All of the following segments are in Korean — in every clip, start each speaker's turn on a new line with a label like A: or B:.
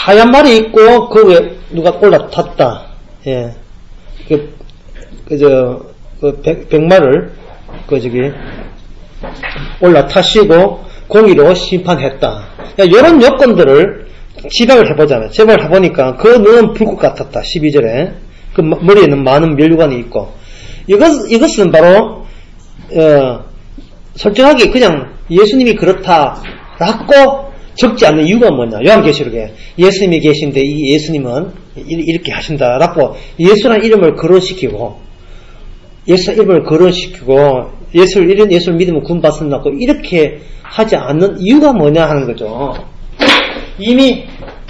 A: 하얀 말이 있고 그 위에 누가 올라탔다. 예. 백마를 올라타시고 공의로 심판했다. 이런 요건들을 지적을 해보잖아요. 지적을 해보니까 그 눈은 불꽃 같았다. 12절에 그 머리에는 많은 면류관이 있고 이것은 바로 솔직하게 그냥 예수님이 그렇다라고 적지 않는 이유가 뭐냐. 요한계시록에 예수님이 계신데 이 예수님은 이렇게 하신다라고 예수라는 이름을 거론시키고 예수를 믿으면 구원 받는다고 이렇게 하지 않는 이유가 뭐냐 하는 거죠. 이미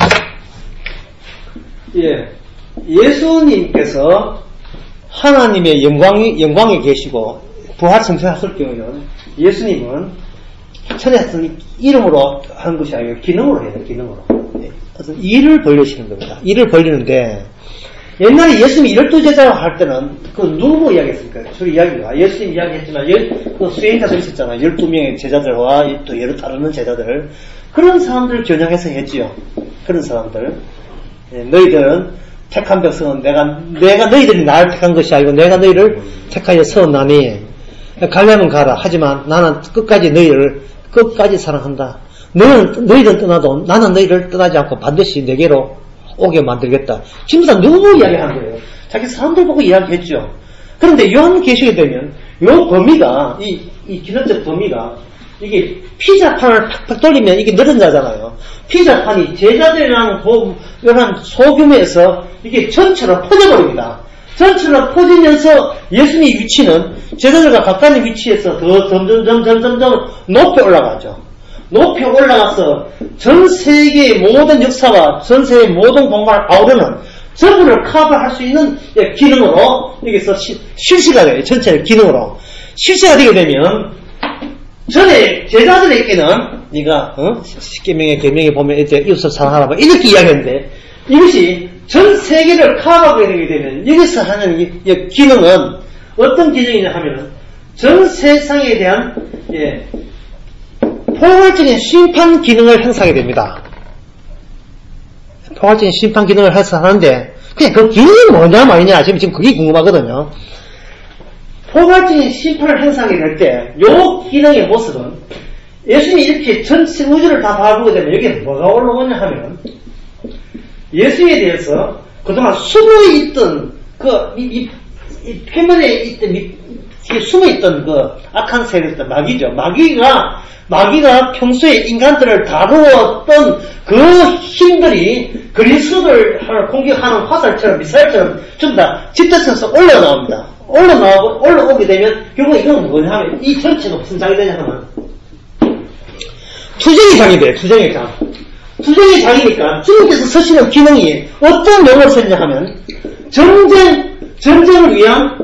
A: 예수님께서 하나님의 영광에 계시고 부활승천하실 경우에는 예수님은 천에서 이름으로 하는 것이 아니고 기능으로 해야 돼요. 기능으로. 어떤 일을 벌리시는 겁니다. 일을 벌리는데 옛날에 예수님이 12제자라고 할 때는 그 누구 이야기했습니까? 저 이야기가 예수님 이야기했지만 그 수행자들 있었잖아요. 12명의 제자들과 또 예를 따르는 제자들 그런 사람들을 겨냥해서 했지요. 그런 사람들 너희들은 택한 백성은 내가 너희들이 나를 택한 것이 아니고 내가 너희를 택하여 세웠나니 가려면 가라. 하지만 나는 끝까지 너희를 끝까지 사랑한다. 너희들은 떠나도 나는 너희를 떠나지 않고 반드시 내게로 오게 만들겠다. 지금 다 누구 이야기하는 거예요? 자기 사람들 보고 이야기했죠. 그런데 요한계시록에 되면 요 범위가 이 기능적 범위가 이게 피자판을 팍팍 돌리면 이게 늘어나잖아요. 피자판이 제자들이랑 이런 소규모에서 이게 전체로 퍼져버립니다. 전체로 퍼지면서 예수님의 위치는 제자들과 가까운 위치에서 더 점점 높이 올라가죠. 높이 올라가서 전 세계의 모든 역사와 전 세계의 모든 공간을 아우르는 전부를 커버할 수 있는 기능으로 여기서 실시가 돼요. 전체의 기능으로 실시가 되게 되면 전에 제자들에게는 네가 10계명의 계명에 보면 이제 이웃을 사랑하라 이렇게 이야기했는데 이것이 전 세계를 커버하게 되게 되면 여기서 하는 이 기능은 어떤 기능이냐 하면은 전 세상에 대한 포괄적인 심판 기능을 행사하게 됩니다. 포괄적인 심판 기능을 행사하는데 그냥 그 기능이 뭐냐 말이냐 지금 그게 궁금하거든요. 포괄적인 심판을 행사하게 될 때 요 기능의 모습은 예수님이 이렇게 전체 우주를 다 바라보게 되면 여기에 뭐가 올라오냐 하면 예수에 대해서 그동안 숨어있던 이 표면에 있던 숨어있던 그 악한 세력들 마귀죠. 마귀가 평소에 인간들을 다루었던 그 힘들이 그리스도를 공격하는 화살처럼 미사일처럼 전부 다 집대성에서 올라나옵니다. 올라오게 되면 결국 이건 뭐냐 하면 이 전체가 무슨 장이 되냐 하면 투쟁의 장이 돼요. 투쟁의 장. 투쟁의 장이니까 주님께서 쓰시는 기능이 어떤 용어를 썼냐 하면 전쟁을 위한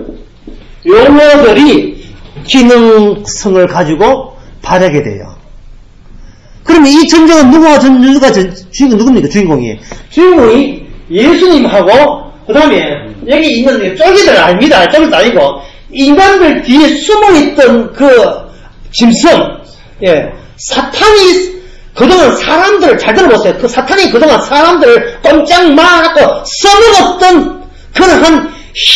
A: 용어들이 기능성을 가지고 발휘하게 돼요. 그러면 이 전쟁은 누굽니까? 주인공이 예수님하고 그 다음에 여기 있는 쫄기들 아닙니다. 쫄기들 아니고 인간들 뒤에 숨어있던 그 짐승 사탄이 그동안 사람들을 잘 들어보세요. 그 사탄이 그동안 사람들을 꼼짝 말하고 써먹었던 그러한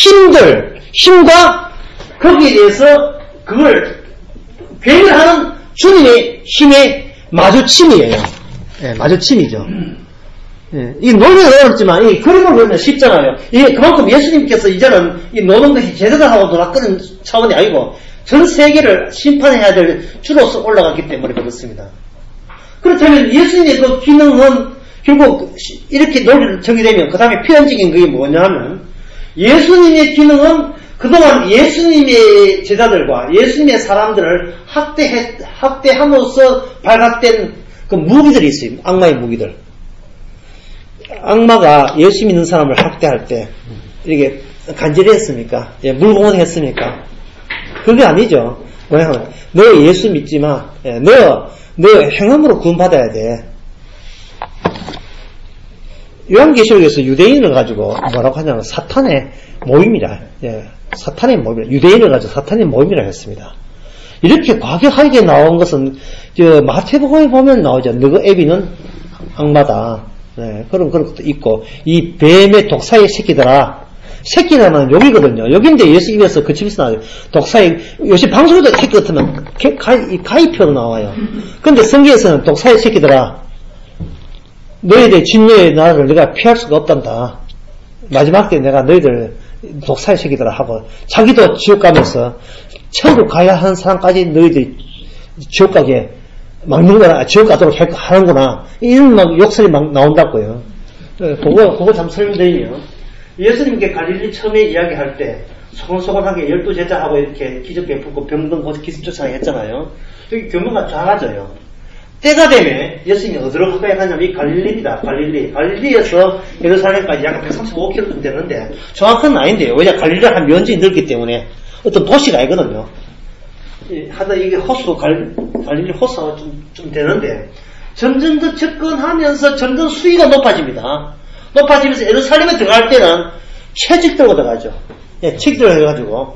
A: 힘과 거기에 대해서 그걸 괴멸하는 주님의 힘의 마주침이에요. 마주침이죠. 이 노는 어렵지만 이 그림을 보면 쉽잖아요. 그만큼 예수님께서 이제는 이 노는 것이 제자들하고 놀았던 차원이 아니고 전 세계를 심판해야 될 주로서 올라갔기 때문에 그렇습니다. 그렇다면 예수님의 그 기능은 결국 이렇게 논리를 정의되면 그 다음에 표현적인 그게 뭐냐면 예수님의 기능은 그동안 예수님의 제자들과 예수님의 사람들을 학대함으로써 발각된 그 무기들이 있어요. 악마의 무기들. 악마가 예수 믿는 사람을 학대할 때 이렇게 간절히 했습니까? 물공원 했습니까? 그게 아니죠. 뭐냐면 너 예수 믿지 마. 너 행함으로 구원받아야 돼. 요한계시록에서 유대인을 가지고 뭐라고 하냐면 사탄의 모임이라. 사탄의 모임이라. 유대인을 가지고 사탄의 모임이라 했습니다. 이렇게 과격하게 나온 것은 마태복음에 보면 나오죠. 너그 애비는 악마다. 네, 그런 것도 있고, 이 뱀의 독사의 새끼라면 욕이거든요. 욕인데 예수 입에서 그 집에서 나와요. 독사의, 요새 방송에도 새끼 같으면 가위표로 나와요. 근데 성경에서는 독사의 새끼들아, 너희들 진노의 나라를 내가 피할 수가 없단다. 마지막 때 내가 너희들 독사의 새끼들아 하고, 자기도 지옥 가면서 천국 가야 하는 사람까지 너희들이 지옥 가게 막는거나, 지옥 가도록 하는구나. 이런 막 욕설이 막 나온다고요. 그거 참 설명드리면, 예수님께 갈릴리 처음에 이야기할 때, 소곤소곤하게 12제자하고 이렇게 기적 베풀고 병든 곳 기습조사를 했잖아요. 여기 규모가 작아져요. 때가 되면 예수님이 어디로 가냐면 이 갈릴리입니다. 갈릴리에서 예루살렘까지 약 135km 정도 되는데, 정확한 아닌데요. 왜냐, 갈릴리가 한 면적이 넓기 때문에 어떤 도시가 아니거든요. 하다 이게 갈릴리 호수가 좀 되는데, 점점 더 접근하면서 점점 수위가 높아집니다. 높아지면서 예루살렘에 들어갈 때는 채찍 들고 들어가죠. 예, 채찍 들고 해가지고.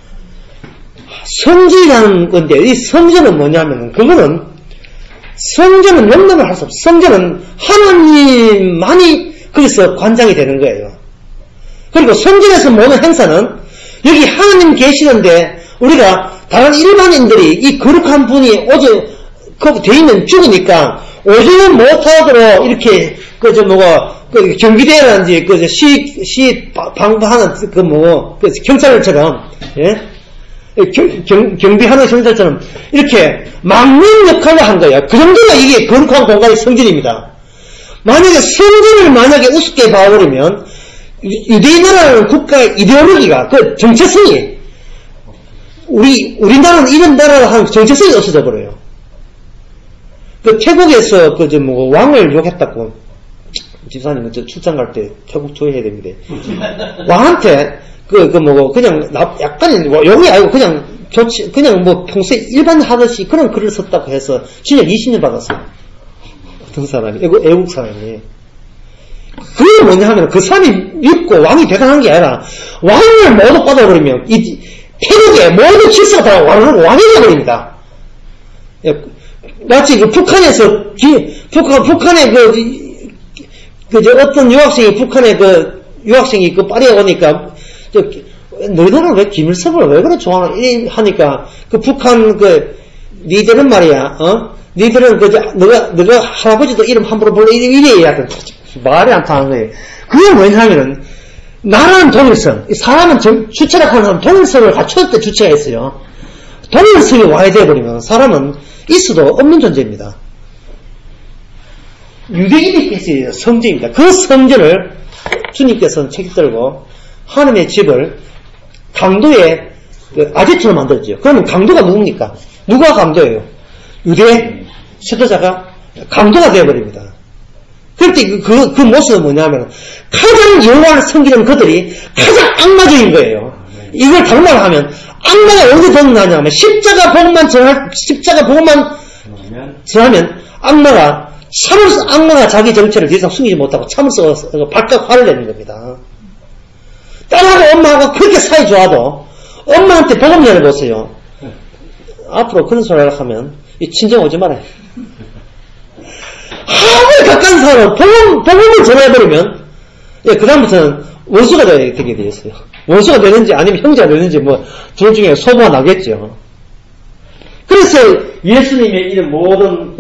A: 성전이라는 건데, 이 성전은 뭐냐면, 그거는, 성전은 용납을 할 수 없어요. 성전은 하나님만이 거기서 관장이 되는 거예요. 그리고 성전에서 모든 행사는, 여기 하나님 계시는데, 우리가 다른 일반인들이 이 거룩한 분이 그 대인은 죽으니까 오지는 못하도록 이렇게 경비대라든지 시 방부하는 경찰처럼, 예? 경비하는 경찰처럼 이렇게 막는 역할을 한 거예요. 그 정도가 이게 거룩한 공간이 성전입니다. 만약에 성전을 우습게 봐버리면 유대인이라는 국가의 이데올로기가, 그 정체성이, 우리나라는 이런 나라를 하는 정체성이 없어져 버려요. 그 태국에서 왕을 욕했다고, 집사님은 저 출장 갈 때 태국 조회해야 됩니다. 왕한테 그냥 약간 욕이 아니고 그냥 평소에 일반 하듯이 그런 글을 썼다고 해서 진짜 20년 받았어요. 어떤 사람이, 애국 사람이. 그게 뭐냐 하면 그 사람이 믿고 왕이 대단한 게 아니라 왕을 모두 받아버리면 이 태국의 모든 질서가 다 왕이 되어버립니다. 마치 북한에서 북한에 어떤 유학생이 파리에 오니까 너희들은 왜 김일성을 왜 그래 좋아하니까 북한 니들은 말이야, 니들은 너가 할아버지도 이름 함부로 불러 이래 약간 말이 안 통하는 거예요. 그게 뭐냐면은 나라는 동일성, 사람은 주체라고 하는 동일성을 갖췄을 때 주체가 있어요. 동일성이 와야 돼버리면 사람은 있어도 없는 존재입니다. 유대인이 있어요. 성전입니다. 그 성전을 주님께서는 책들고 하나님의 집을 강도의 아지트로 만들었죠. 그러면 강도가 누굽니까? 누가 강도예요? 유대 지도자가 강도가 되어버립니다. 그럴 때 그 모습은 뭐냐면 가장 여호와를 섬기는 그들이 가장 악마적인 거예요. 이걸 당말로 하면 악마가 어디서 드러나냐면 십자가 복음만 전하면 악마가 자기 정체를 더 이상 숨기지 못하고 참으로 발칵 화를 내는 겁니다. 딸하고 엄마하고 그렇게 사이 좋아도 엄마한테 복음 전해보세요. 앞으로 그런 소리를 하면 친정 오지 말아요. 아무리 가까운 사람은 복음을 전해버리면 그 다음부터는 원수가 되게 되어 있어요. 원수가 되는지 아니면 형제가 되는지 둘 중에 소모가 나겠죠. 그래서 예수님의 이런 모든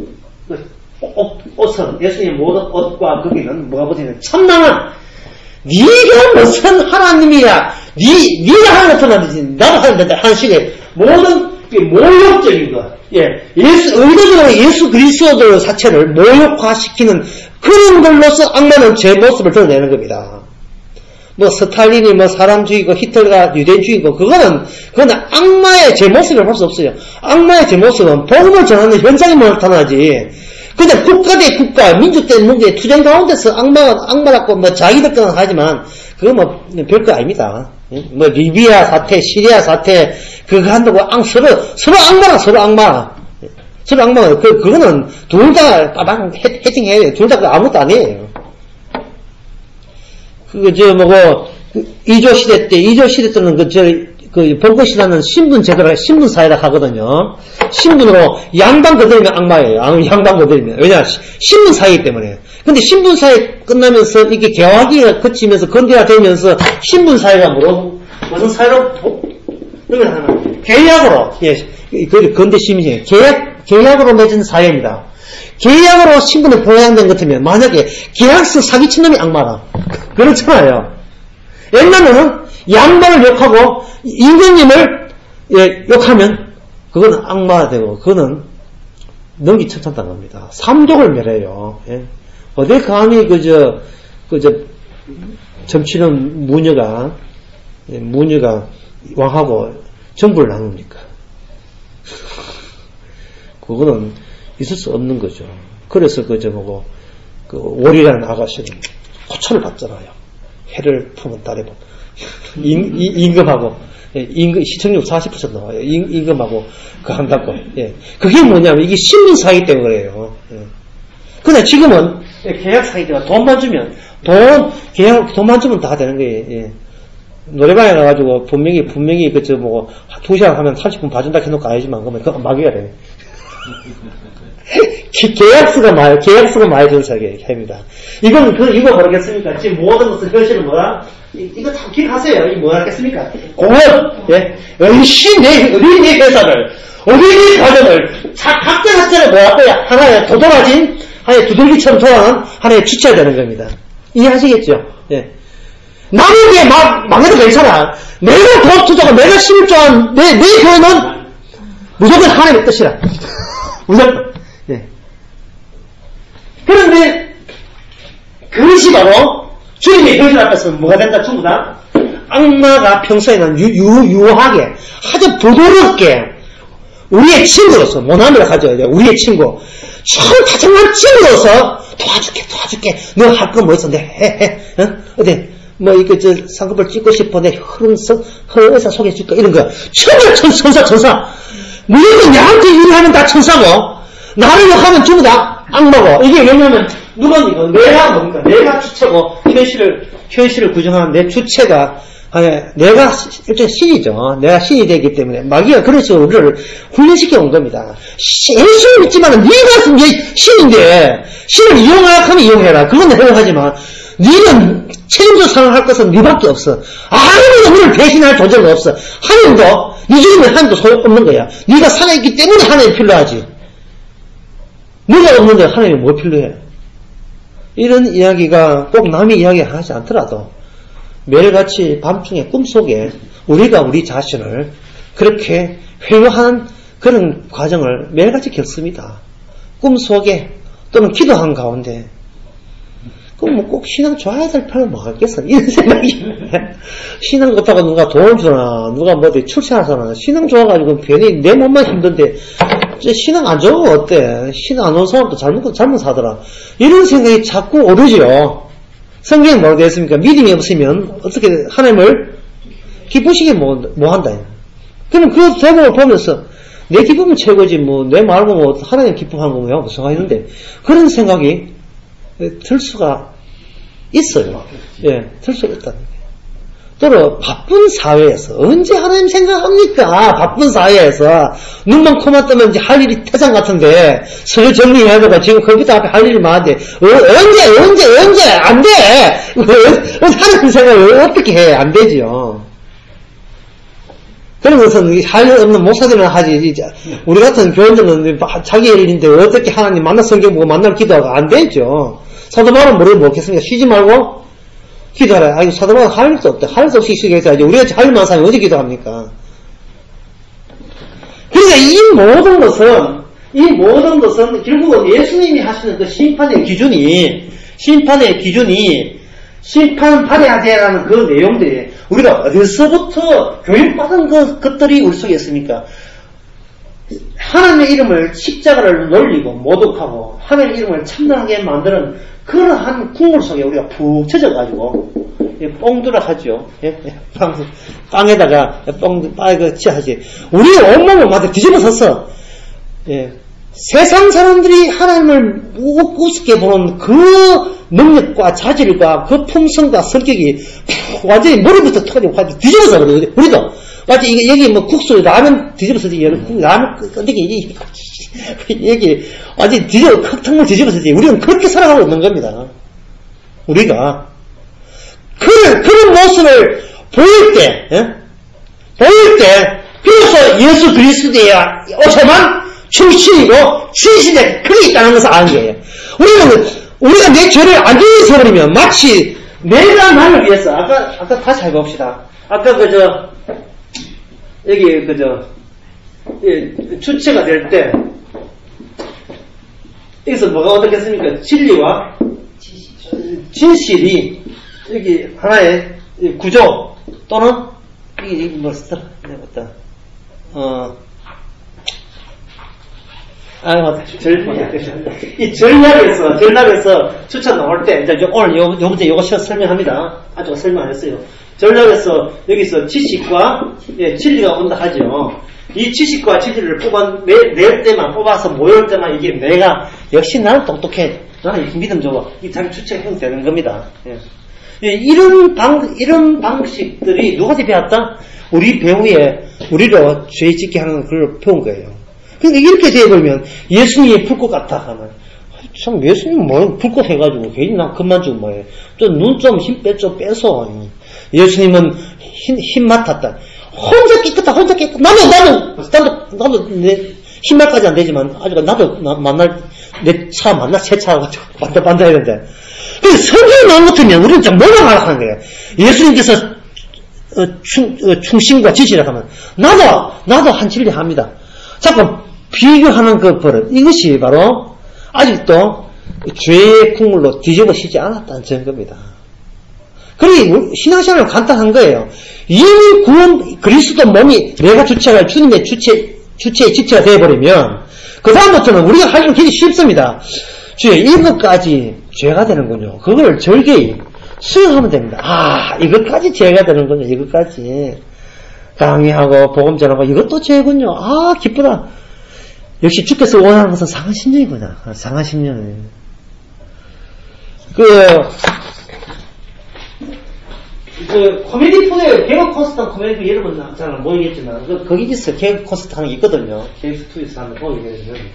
A: 옷은, 예수님의 모든 옷과 거기는 뭐가 붙어있는 참나는 네가 무슨 하나님이야, 네가 하는 것은 하듯이 나도 하는데 하는 식의 모든 모욕적인 것, 의도적으로 예수 그리스도의 사체를 모욕화시키는 그런 걸로서 악마는 제 모습을 드러내는 겁니다. 스탈린이 사람 죽이고 히틀러가 유대인 죽이고 그거는 악마의 제 모습을 볼 수 없어요. 악마의 제 모습은 복음을 전하는 현장에 나타나지. 그냥 국가 대 국가, 민족 대 민족의 투쟁 가운데서 악마라고 자기들 거는 하지만 그거 별거 아닙니다. 리비아 사태, 시리아 사태 그거 한다고 서로 악마라. 그거는 둘 다 빠방 해팅해야 돼요. 둘 다 아무것도 아니에요. 이조 시대 때는 그 벙커신화는 신분 제도라 신분 사회라 하거든요. 신분으로 양반 거들이면 악마예요. 양반 거들이면. 왜냐 신분 사회이기 때문에. 근데 신분 사회 끝나면서 이게 개화기가 거치면서 건대화 되면서 신분 사회가 무슨 사회로 그러면 하나 계약으로 그 건대 시민이에요. 계약으로 맺은 사회입니다. 계약으로 신분이 보양된 것 같으면 만약에 계약서 사기친 놈이 악마라. 그렇잖아요. 옛날에는 양반을 욕하고 임금님을 욕하면 그건 악마가 되고 그거는 능기천천당합니다. 삼족을 멸해요. 어디 감히 그저 점치는 무녀가 왕하고 정부를 나눕니까? 그거는 있을 수 없는 거죠. 그래서 그 월이라는 아가씨는 고초를 받잖아요. 해를 품은 딸의 법. 임금하고, 시청률 40% 나와요. 임금하고, 한다고. 그게 뭐냐면, 이게 신분사기 때문에 그래요. 근데 지금은, 계약사기 때문에 돈만 주면 다 되는 거예요. 노래방에 가가지고, 분명히, 2시간 하면 30분 봐준다 해놓고 아니지만, 그건 막이가 돼. 계약서가 많이 준 사기입니다. 이거 모르겠습니까? 지금 모든 것은 현실은 뭐야? 이거 참 기억하세요. 이거 뭐 하겠습니까? 공업, 어린이 회사를, 어린이 가정을, 각자 뭐 할 거야? 하나의 도도라진, 하나의 두들기처럼 돌아가는 하나의 주체가 되는 겁니다. 이해하시겠죠? 남에게 망해도 괜찮아. 내가 돈 투자하고 내가 힘을 좋아하는 내 교회는 무조건 하나님의 뜻이라. 무조건. 그런데 그것이 바로 주님의 현실 앞에서 뭐가 된다? 전부 다 악마가 평소에는 유하게 아주 부드럽게 우리의 친구로서 모나미를 가져야 돼요. 우리의 친구 참 다정한 친구로서 도와줄게 너 할 거 뭐 있어? 해 어디 상급을 찍고 싶어 내 허의사 소개해줄까 이런 거 천사 무조건 나한테 일하면 다 천사고 나를 욕하면 전부 다 악마고. 이게 왜냐면 내가 뭡니까? 내가 주체고 현실을 구정하는 내 주체가 내가 일단 신이죠. 내가 신이 되기 때문에 마귀가 그런 식으로 우리를 훈련시켜 온 겁니다. 예수를 믿지만 네가 신인데 신을 이용하면 이용해라. 그건 허용하지만 네는 책임져 살아갈 것은 네밖에 없어. 아무도 우리를 배신할 도저가 없어. 하나님도 네 죽으면 하나님도 소용없는 거야. 네가 살아있기 때문에 하나님이 필요하지. 네가 없는데 하나님이 뭐 필요해? 이런 이야기가 꼭 남이 이야기하지 않더라도 매일같이 밤중에 꿈속에 우리가 우리 자신을 그렇게 회유하는 그런 과정을 매일같이 겪습니다. 꿈속에 또는 기도한 가운데 그럼 뭐 꼭 신앙 좋아야 될 필요는 뭐겠어? 이런 생각이 신앙 좋다고 누가 돈을 주나 누가 뭐 어디 출세하잖아. 신앙 좋아가지고 괜히 내 몸만 힘든데 신앙 안 좋으면 어때? 신앙 안 좋은 사람도 잘못 사더라. 이런 생각이 자꾸 오르죠. 성경에 뭐라고 되어 있습니까? 믿음이 없으면 어떻게 하나님을 기쁘시게 뭐 한다. 그럼 그 대목을 보면서 내 기쁨은 최고지 내 말고 하나님 기쁨하는 거 뭐야? 무슨 상관있는데 그런 생각이 들 수가 있어요. 들 수가 있다는 거예요. 또는 바쁜 사회에서 언제 하나님 생각합니까? 바쁜 사회에서 눈만 코만 뜨면 이제 할 일이 태산 같은데 서류 정리해야 되고 지금 컴퓨터 앞에 할 일이 많은데 언제 안 돼. 하나님 생각을 어떻게 해? 안 되죠. 그런 것은 할 일 없는 목사들은 하지 우리 같은 교인들은 자기 일인데 어떻게 하나님 만나 성경 보고 만나러 기도하고 안 되죠. 사도 바울은 뭐를 먹겠습니까? 쉬지 말고 기도하라. 아니, 사도 바울은 할 일도 없다. 할 수 없이 기도해야지. 우리가 할 일만 사면 어디 기도합니까? 그러니까 이 모든 것은 결국은 예수님이 하시는 그 심판의 기준이 심판 받아야지라는 그 내용들이 우리가 어디서부터 교육받은 것들이 우리 속에 있습니까? 하나님의 이름을 십자가를 놀리고 모독하고 하나님의 이름을 참나게 만드는 그러한 국물 속에 우리가 푹 젖어가지고 뽕두라 하죠. 빵에다가 빵을 치하지. 우리의 온몸을 마저 뒤집어섰어. 세상 사람들이 하나님을 우습게 보는 그 능력과 자질과 그 품성과 성격이 완전히 머리부터 터지고 뒤집어서 그래요. 우리도 마치 이게 여기 뭐 국수 라면 뒤집어서지 라면 끈데기 여기 완전 흙탕물 뒤집어서지 우리는 그렇게 살아가고 있는 겁니다. 우리가 그런 모습을 보일 때 비로소 예수 그리스도의 오셔만 충신이고 진실에 그게 있다는 것을 아는 거예요. 우리가 내 죄를 안전히 세버리면 마치 내가 나를 위해서 아까 다시 해봅시다. 아까 여기 주체가 될 때 여기서 뭐가 어떻겠습니까? 진리와 진실이 여기 하나의 구조 또는 이게 뭐 쓰더라? 이 전략에서 추천 나올 때, 이제 오늘 요 문제 요거 설명합니다. 아직 설명 안 했어요. 전략에서 여기서 지식과 진리가 온다 하죠. 이 지식과 진리를 낼 때만 뽑아서 모일 때만 이게 내가 역시 나는 똑똑해. 나는 믿음 줘봐. 이 자기 주체가 형성되는 겁니다. 이런 방식들이 누구한테 배웠다? 우리 배우에 우리로 죄 짓게 하는 걸 배운 거예요. 그러니까 이렇게 돼버리면 예수님이 불꽃 같아 하면 참 예수님 뭐 불꽃 해가지고 괜히 나 그만 좀 뭐해 또 눈 좀 힘 빼서 예수님은 힘 맡았다. 혼자 깨끗하 나도 내 힘말까지 안 되지만 아직 나도 내 차 만나 새 차 가지고 반다 이런데 성경에 나온 것 같으면 우리는 참 뭐라 하는 거예요. 예수님께서 충신과 지시라고 하면 나도 한 진리 합니다. 잠깐 비교하는 그 버릇 이것이 바로 아직도 죄의 국물로 뒤집어지지 않았다는 증거입니다. 그러니 신앙생활은 간단한 거예요. 이미 구원 그리스도 몸이 내가 주체가 주님의 주체의 지체가 되어버리면 그 다음부터는 우리가 할 일은 굉장히 쉽습니다. 주여 이것까지 죄가 되는군요. 그걸 절개히 수용하면 됩니다. 이것까지 죄가 되는군요. 이것까지 강의하고 복음 전하고 이것도 죄군요. 기쁘다. 역시 주께서 원하는 것은 상한 심령이구나. 상한 심령. 코미디 프로에 개그 콘서트 한 코미디 프로 여러분 잘 모르겠지만 거기 있어 개그 콘서트 하는 게 있거든요. KBS2에서 하는 거 보게 되면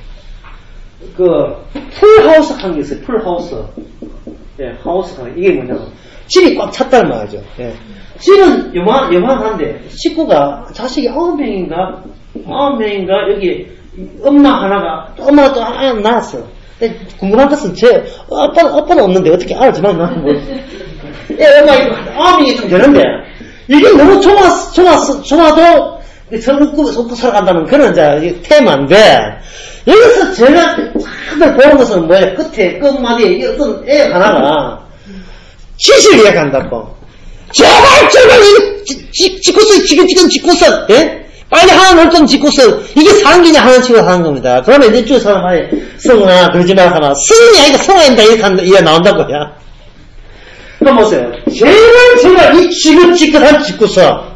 A: 풀하우스 하는 게 있어요. 풀하우스. 하우스 하는 이게 뭐냐면 집이 꽉 찼단 말이죠. 집은 요만한데 식구가 자식이 9명인가 여기 엄마가 또 하나 낳았어. 궁금한 것은 아빠는 없는데 어떻게 알았지만 나는 뭐 엄마 이거 9명이 좀 되는데 이게 너무 좁아도 웃고 살아간다는 그런 이제 테마인데 여기서 제가 다들 보는 것은 뭐예요? 끝마디에 어떤 애 하나가 진실을 이야기한다고. 제발 지금 짓고서 빨리 하나 놀 좀 짓고서 이게 사는 게냐 하는 식으로 하는 겁니다. 그러면 이제 쭉 사람 하에 성아 그러지 마 하나 성이 아니라 성아입니다 이렇게 이해 나온다고요. 그럼 보세요. 제발 이 지긋지긋한 짓고서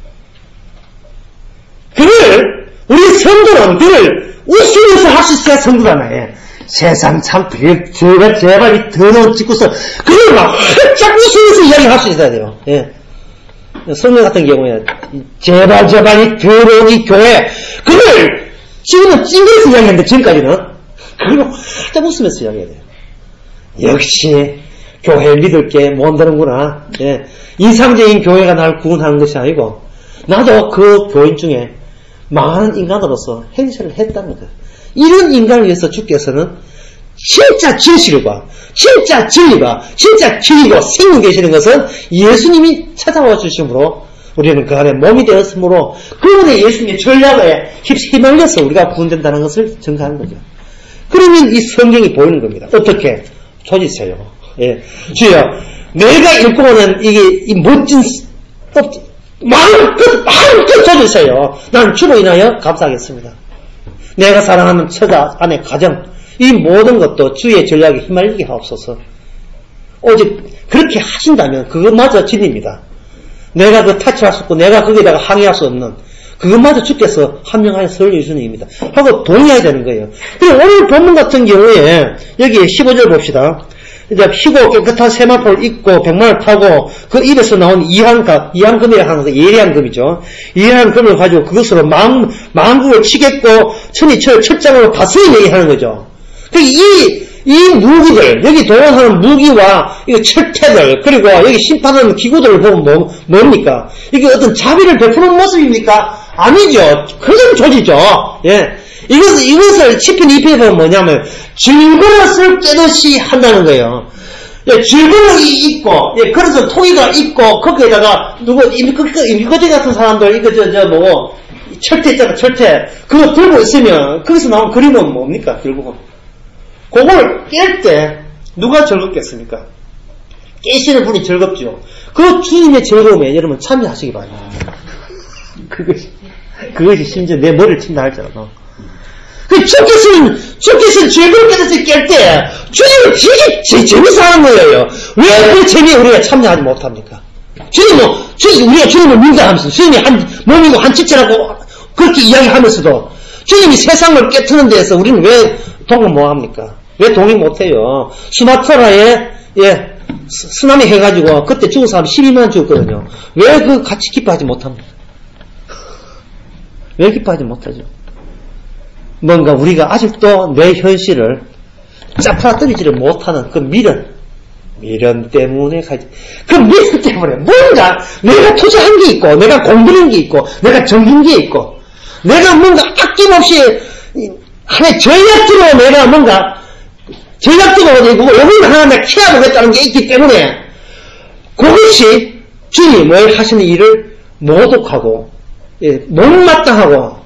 A: 우리 성도는 그를 웃으면서 할 수 있어야 성도잖아요. 세상 참 제발 이 더러운 짓고서 그걸 막 활짝 웃으면서 이야기할 수 있어야 돼요. 성령 같은 경우에 제발 이 더러운 이 교회 그걸 지금은 찡그려서 이야기하는데 지금까지는 그걸 활짝 웃으면서 이야기해야 돼요. 역시 교회를 믿을 게 못되는구나. 이상적인 교회가 나를 구원하는 것이 아니고 나도 그 교인 중에 망하는 인간으로서 행세를 했다는 거예요. 이런 인간을 위해서 주께서는 진짜 진실과 진짜 진리가 진짜 길이고 생명 되시는 것은 예수님이 찾아와 주심으로 우리는 그 안에 몸이 되었으므로 그분의 예수님의 전략에 휘말려서 우리가 구원된다는 것을 증거하는 거죠. 그러면 이 성경이 보이는 겁니다. 어떻게? 조지세요. 주여 내가 읽고는 이 멋진 마음껏 줘주세요. 나는 주로 인하여 감사하겠습니다. 내가 사랑하는 처자, 아내, 가정 이 모든 것도 주의 전략에 휘말리게 하옵소서. 오직 그렇게 하신다면 그것마저 진리입니다. 내가 타치할 수 없고 내가 거기다가 항의할 수 없는 그것마저 주께서 한명하여 설계 주님입니다. 하고 동의해야 되는 거예요. 그리고 오늘 본문 같은 경우에 여기 15절 봅시다. 이제 희고 깨끗한 세마포를 입고 백마를 타고 그 입에서 나온 이한금이라 하는 거 예리한금이죠. 예리한금을 가지고 그것으로 만국을 치겠고 천이 철장으로 다스리는 얘기하는 거죠. 이 무기들, 여기 동원하는 무기와 이 철퇴들, 그리고 여기 심판하는 기구들을 보면 뭡니까? 이게 어떤 자비를 베푸는 모습입니까? 아니죠. 그런 조지죠. 예. 이것을 10편 2편에 보면 뭐냐면, 질그릇을 깨듯이 한다는 거예요. 예, 질그릇이 있고, 예, 그래서 통이가 있고, 거기에다가, 임거지 같은 사람들, 철퇴 있잖아, 철퇴. 그거 들고 있으면, 거기서 나온 그림은 뭡니까, 결국은? 그걸 깰 때, 누가 즐겁겠습니까? 깨시는 분이 즐겁죠. 그 주님의 즐거움에 여러분 참여하시기 바랍니다. 그것이 심지어 내 머리를 친다 할지라도. 주께서는 즐겁게 깰 때, 주님은 되게 재밌어 하는 거예요. 왜 그 재미에 우리가 참여하지 못합니까? 우리가 주님을 민가하면서, 주님이 몸이고 한 지체라고 그렇게 이야기하면서도, 주님이 세상을 깨트는 데에서 우리는 왜 동을 못 합니까? 왜 동의 못 해요? 수마트라에, 예, 쓰나미 해가지고, 그때 죽은 사람 12만 죽었거든요. 왜 같이 기뻐하지 못합니까? 왜 기뻐하지 못하죠? 뭔가 우리가 아직도 내 현실을 짜파뜨리지를 못하는 그 미련 때문에 그 미련 때문에 뭔가 내가 투자한 게 있고, 내가 공부한 게 있고, 내가 정긴 게 있고, 내가 뭔가 아낌없이 하나의 전략적으로 내가 뭔가 전략적으로 요걸 하나 내가 키워보겠다는 게 있기 때문에 그것이 주님을 하시는 일을 모독하고, 예, 못마땅하고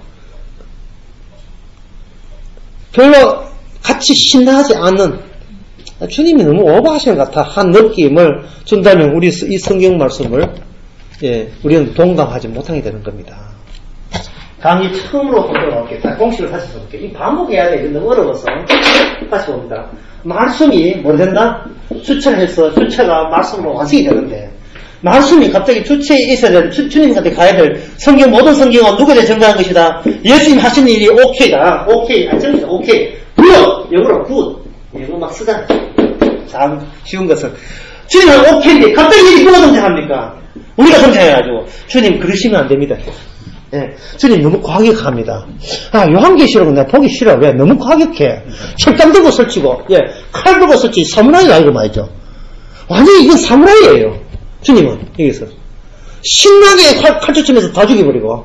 A: 별로 같이 신나하지 않는, 주님이 너무 오버하시는 것 같아 한 느낌을 준다면 우리 이 성경 말씀을, 예, 우리는 동감하지 못하게 되는 겁니다. 강의 처음으로 돌아올게요. 공식을 다시 써볼게요. 이 반복해야 돼. 너무 어려워서. 다시 봅니다. 말씀이 뭐 된다? 주체해서 주체가 말씀으로 완성이 되는데, 말씀이 갑자기 주체에 있어야 될, 주님한테 가야 될 성경, 모든 성경은 누구에 대해 정리한 것이다? 예수님 하신 일이 오케이다. 오케이. 안정이다. 오케이. 굿! 영어로 굿. 영어 막 쓰잖아요. 참 쉬운 것은. 주님은 오케이인데, 갑자기 일이 누가 성장합니까? 우리가 성장해가지고. 주님, 그러시면 안 됩니다. 예, 주님 너무 과격합니다. 요한계시록은 내가 보기 싫어. 왜? 너무 과격해. 철장 들고 설치고, 예, 칼 들고 설치, 사무라이가 아니고 말이죠. 완전히 이건 사무라이예요. 주님은 여기서 신나게 칼초치면서 다 죽여버리고.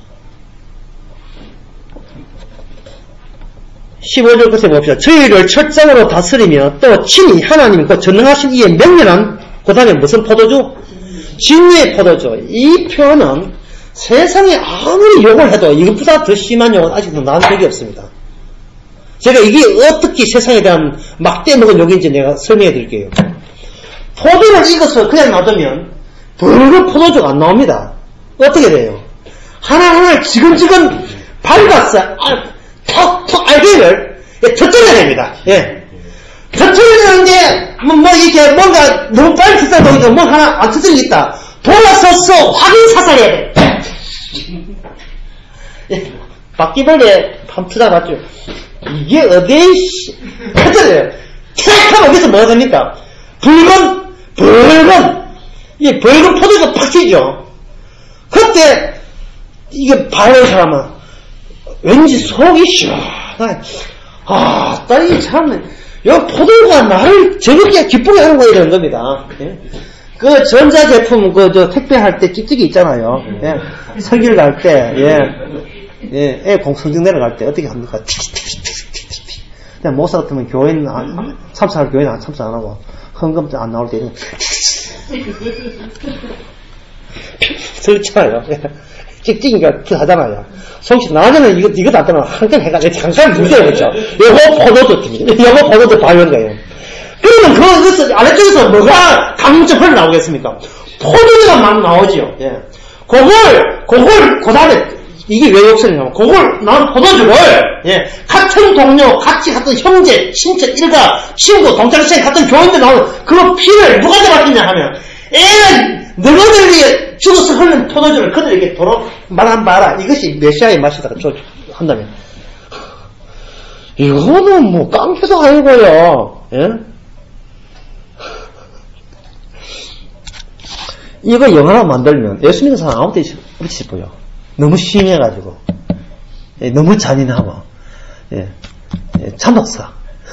A: 15절 끝에 봅시다. 저희를 철장으로 다스리며 또 친히 하나님이 그 전능하신 이의 명령한, 그 다음에 무슨 포도주? 진리의 포도주. 이 표현은 세상에 아무리 욕을 해도 이것보다 더 심한 욕은 아직도 나온 적이 없습니다. 제가 이게 어떻게 세상에 대한 막대 먹은 욕인지 내가 설명해 드릴게요. 포도를 익어서 그냥 놔두면 붉은 포도주가 안 나옵니다. 어떻게 돼요? 하나하나 지근지근 밟아서 톡톡 알갱이를 터뜨려야 됩니다. 예. 터뜨리는데 이렇게 뭔가 너무 빨리 터뜨려 보니까 뭐 하나 안 터뜨리겠다. 돌아서서 확인 사살해야 돼. 예. 바퀴벌레 한번 터져봤죠. 이게 어디에 터뜨려요. 탁 하면 여기서 뭐가 됩니까? 이 붉은 포도가 팍 튀죠. 그때, 이게 봐요, 사람은. 왠지 속이 시원하게, 딸이 참, 요 포도가 나를 즐겁게 기쁘게 하는 거야, 이런 겁니다. 예? 그 전자제품, 택배할 때 찍찍이 있잖아요. 예? 설교를 갈 때, 예, 애 공성중 내려갈 때 어떻게 합니까? 그냥 목사 같으면 교회는 참석할 교회는 참석 안 하고, 헌금도 안 나올 때 이런 그렇잖아요. 찍찍이가 하잖아요. 속시 나중에는 이거 안 되면 한건 해가지고 항상 문제였죠. 요거 포도도 봐요 거예요. 그러면 그것을 아래쪽에서 뭐가 강물적 흘러 나오겠습니까? 포도주가 막 나오지요. 예. 그걸 그 다음에 이게 왜 욕설이냐면 그걸 나온 포도주를, 예, 같은 동료, 같이 갔던 형제, 친척, 일가, 친구, 동창생 같은 교인들 나오는 그 피를 누가 잡았느냐 하면 애는 너희들이 죽어서 흐르는 포도주를 그들에게 도로 말한바라. 이것이 메시아의 맛이다 한다면 이거는 뭐 깡패도 아니고요. 예? 이거 영화로 만들면 예수 믿는 사람 아무도 없이 보여. 너무 심해가지고. 예, 너무 잔인하고. 예, 참박사.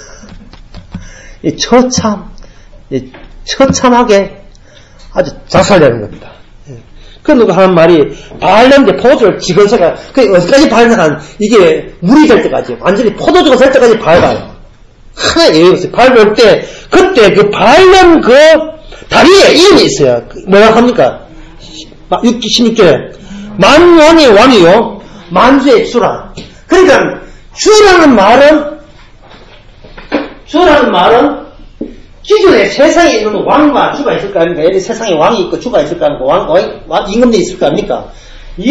A: 처참하게 아주 자살되는 겁니다. 예. 그 누가 하는 말이, 바알렘게 포도주를 지근세가, 어디까지 밟아간, 이게 물이 될 때까지, 완전히 포도주가 될 때까지 밟아요. 하나 예외 없어요. 밟을 때, 그때 그 바알렘 다리에 이름이 있어요. 뭐라 합니까? 16절에. 만왕의 왕이요. 만주의 주라. 그러니까, 주라는 말은, 기존에 세상에 있는 왕과 주가 있을 거 아닙니까? 예를 세상에 왕이 있고 주가 있을 거 아닙니까? 임금들이 있을 거 아닙니까? 이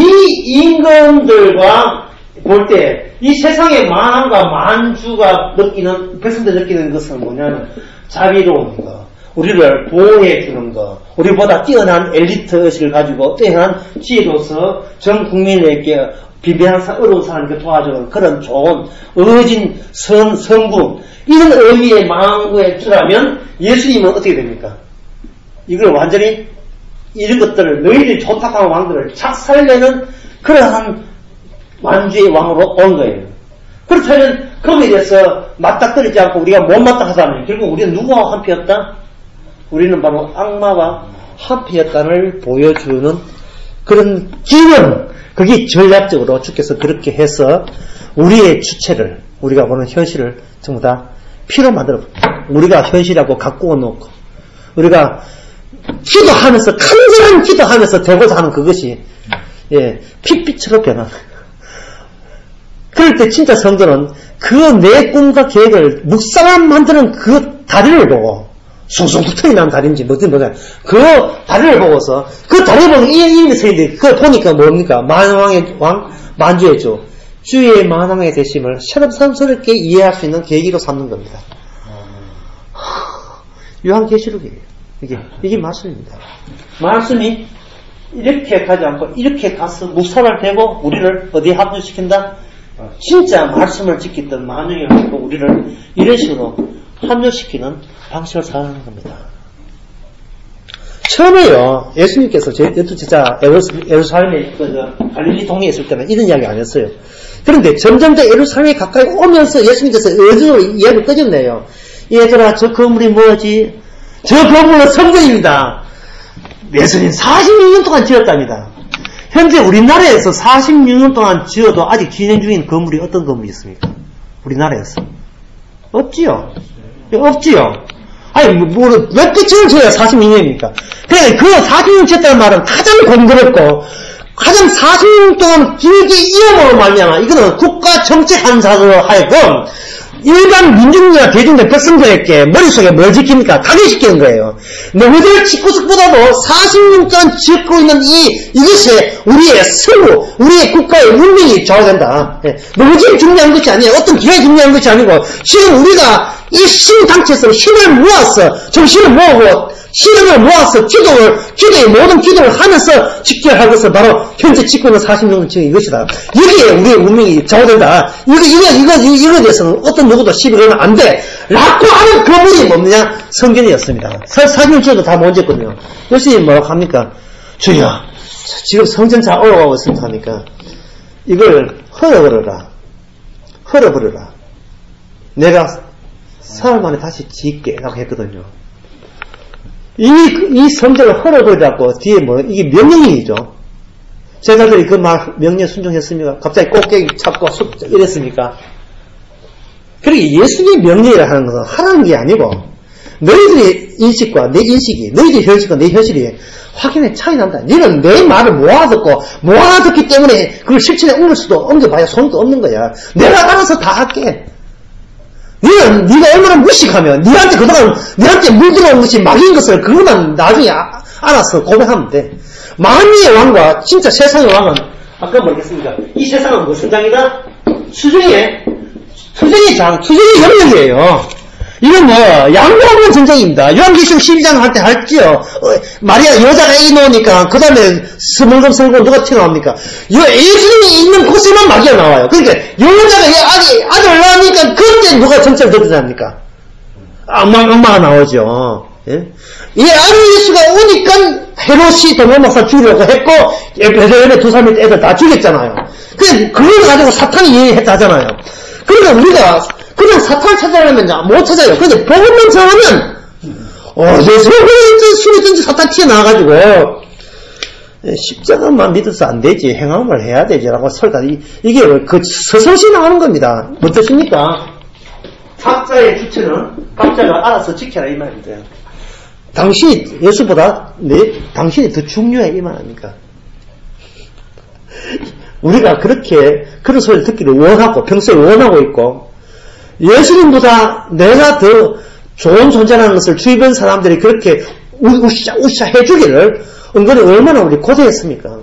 A: 임금들과 볼 때, 이 세상의 만왕과 만주가 백성들 느끼는 것은 뭐냐면, 자비로운 거, 우리를 보호해주는 거, 우리보다 뛰어난 엘리트 의식을 가지고 뛰어난 지혜로서 전 국민에게 비비한 어려운 사람에게 도와주는 그런 좋은 의진 성분, 이런 의미의 망구의 주라면 예수님은 어떻게 됩니까? 이걸 완전히 이런 것들을 너희들이 좋다고 하는 왕들을 착살내는 그러한 만주의 왕으로 온 거예요. 그렇다면 거기에 대해서 맞닥뜨리지 않고 우리가 못 맞닥하다면 결국 우리는 누구와 한패였다? 우리는 바로 악마와 한패였다를 보여주는 그런 기능, 그게 전략적으로 주께서 그렇게 해서 우리의 주체를, 우리가 보는 현실을 전부 다 피로 만들어, 우리가 현실하고 가꾸어 놓고, 우리가 기도하면서, 간절한 기도하면서 되고자 하는 그것이, 핏빛으로 변하는. 그럴 때 진짜 성도는 그 내 꿈과 계획을 묵상한 만드는 그 다리를 보고, 숭숭 터이 난 다리인지 뭐든 그 다리를 보고서 그 다리를 보고 이름이 서있는데 그걸 보니까 뭡니까? 만왕의 왕, 만주의 주, 주의 만왕의 되심을 새삼스럽게 이해할 수 있는 계기로 삼는 겁니다. 요한계시록이에요. 이게 말씀입니다. 말씀이 이렇게 가지 않고 이렇게 가서 묵살을 대고 우리를 어디에 합류시킨다? 진짜 말씀을 지켰던 만왕의 왕과 우리를 이런 식으로 합류시키는 방식을 사용하는 겁니다. 처음에요, 예수님께서 진짜 예루살렘에 갈릴리 동네에 있을 때는 이런 이야기 안 했어요. 그런데 점점 더 예루살렘에 가까이 오면서 예수님께서 어디로 이야기를 꺼졌네요. 얘들아, 저 건물이 뭐지? 저 건물은 성전입니다. 예수님 46년 동안 지었답니다. 현재 우리나라에서 46년 동안 지어도 아직 진행 중인 건물이 어떤 건물이 있습니까? 우리나라에서. 없지요. 아니, 몇 개쯤을 지어야 46년입니까? 그러니까 그 46년 지었다는 말은 가장 공교롭고, 가장 46년 동안 길게 이어먹을 말미암아, 이거는 국가 정책 한 사람으로 하여금, 일반 민중이나 대중들 백성들에게 머릿속에 뭘 지킵니까? 각인시키는 거예요. 너희들 집구석보다도 46년 동안 짓고 있는 이것이 우리의 서구, 우리의 국가의 운명이 좌우된다. 너희 집이 중요한 것이 아니에요. 어떤 기회가 중요한 것이 아니고, 지금 우리가 이 신당체에서 힘을 모아서, 정신을 모으고, 시름을 모아서 기도의 모든 기도를 하면서 직결할 것은 바로 현재 짓고 있는 46년 지금 이것이다. 여기에 우리의 운명이 좌우된다. 이거에 대해서는 어떤 누구도 시비 걸면 안 돼. 라고 하는 그분이 뭡니냐? 성전이었습니다. 46년 지어도 다 못 짓거든요. 예수님이 뭐라고 합니까? 주여, 지금 성전 잘 올라가고 있습니다 하니까, 이걸 헐어버려라. 내가 사흘 만에 다시 짓게 라고 했거든요. 이 성전을 헐어버리라고 뒤에 이게 명령이죠. 제자들이 그 명령 순종했습니까? 갑자기 꼭대기 잡고 이랬습니까? 그러니까 예수님의 명령이라 하는 것은 하라는 게 아니고, 너희들의 인식과 내 인식이, 너희들의 현실과 내 현실이 확연히 차이 난다. 너는 내 말을 못 알아듣기 때문에 그걸 실천에 옮겨봐야 소용도 없는 거야. 내가 알아서 다 할게. 네가 얼마나 무식하면, 니한테 물들어온 것이 막인 것을 그것만 나중에 알아서 고백하면 돼. 만유의 왕과 진짜 세상의 왕은, 아까 뭐겠습니까? 이 세상은 무슨 장이다? 수정의 영역이에요. 이건 양보 없는 전쟁입니다. 요한계시록 12장 할 때 할지요. 마리아 여자가 애 놓으니까 그 다음에 스물금슬금 누가 튀어나옵니까? 예수님이 있는 곳에만 마귀가 나와요. 그러니까 여자가 아들 낳으니까 그때 누가 전체를 드러납니까? 악마가 나오죠. 예? 이 아르예수가 오니까 헤롯이 동방박사 죽이려고 했고, 베들레헴에 두 사람의 애들 다 죽였잖아요. 그걸 가지고 사탄이 이해했다잖아요. 그러니까 우리가 그냥 사탄을 찾아내면 못 찾아요. 근데 복음만 전하면, 어디서 숨이든지 사탄 튀어나와가지고, 십자가만 믿어서 안 되지, 행함을 해야 되지라고 이게 서서시 나오는 겁니다. 어떻습니까? 각자의 주체는 각자가 알아서 지켜라 이 말입니다. 당신이 예수보다 당신이 더 중요해 이 말 아닙니까? 우리가 그런 소리를 듣기를 원하고 평소에 원하고 있고 예수님보다 내가 더 좋은 존재라는 것을 주변 사람들이 그렇게 우샤 해주기를 은근히 얼마나 우리 고생했습니까?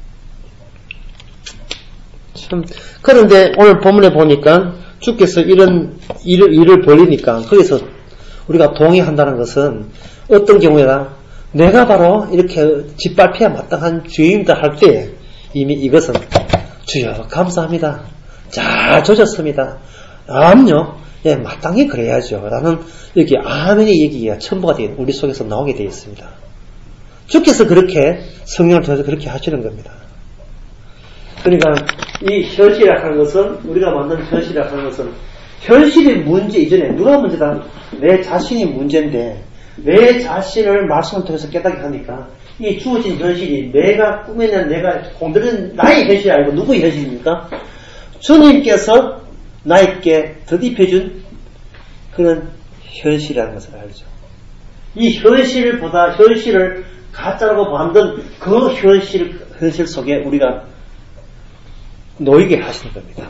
A: 참 그런데 오늘 본문에 보니까 주께서 이런 일을 벌리니까 거기서 우리가 동의한다는 것은 어떤 경우에나 내가 바로 이렇게 짓밟혀야 마땅한 주인이다 할 때 이미 이것은 주여 감사합니다. 잘 조졌습니다. 암요. 예, 마땅히 그래야죠. 라는 여기 아멘의 얘기가 첨부가 된 우리 속에서 나오게 되어 있습니다. 주께서 그렇게 성령을 통해서 그렇게 하시는 겁니다. 그러니까 이 현실이라고 하는 것은 우리가 만든 현실이라고 하는 것은 현실의 문제 이전에 누가 문제다? 내 자신이 문제인데 내 자신을 말씀을 통해서 깨닫게 하니까 이 주어진 현실이 내가 꾸며낸 내가 공들인 나의 현실이 아니고 누구의 현실입니까? 주님께서 나에게 덧입혀준 그런 현실이라는 것을 알죠. 이 현실보다 현실을 가짜라고 만든 그 현실 속에 우리가 놓이게 하시는 겁니다.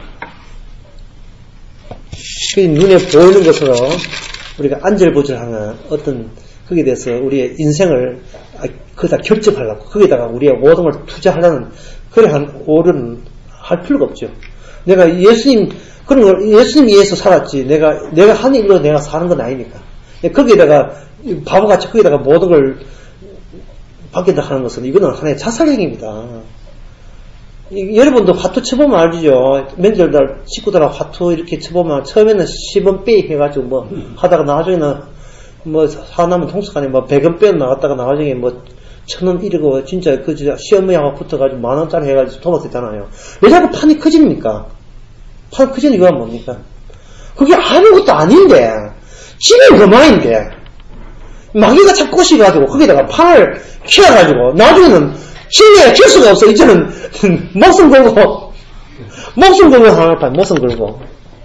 A: 눈에 보이는 것으로 우리가 안절부절하는 어떤 거기에 대해서 우리의 인생을 거기다 결집하려고 거기다가 우리의 모든 걸 투자하려는 그러한 오류는 할 필요가 없죠. 내가 예수님 그런 걸 예수님 위해서 살았지 내가 하는 일로 내가 사는 건 아니니까 거기에다가 바보같이 거기다가 모든 걸 받겠다 하는 것은 이거는 하나의 자살행위입니다. 여러분도 화투 쳐보면 알죠. 명절날 식구들하고 화투 이렇게 쳐보면 처음에는 10원 빼이 해가지고 뭐 하다가 나중에는 뭐 하나면 통수간에 뭐 100원 빼 나갔다가 나중에 뭐 1000원 이러고 진짜 시어머니하고 붙어가지고 10,000원짜리 해가지고 도망 있잖아요. 왜 자꾸 판이 커집니까? 판 커지는 이유가 뭡니까? 그게 아무것도 아닌데 지는 그만인데 마귀가 자꾸 꼬시가지고 거기다가 판을 키워가지고 나중에는 실내에 줄 수가 없어. 이제는 목숨 걸고 하는 판 목숨 걸고.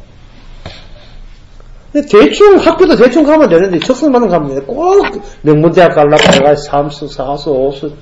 A: 대충 학교도 대충 가면 되는데 적성만은 가면 꼭 명문대학 가려고 해가 삼수, 사수, 오수.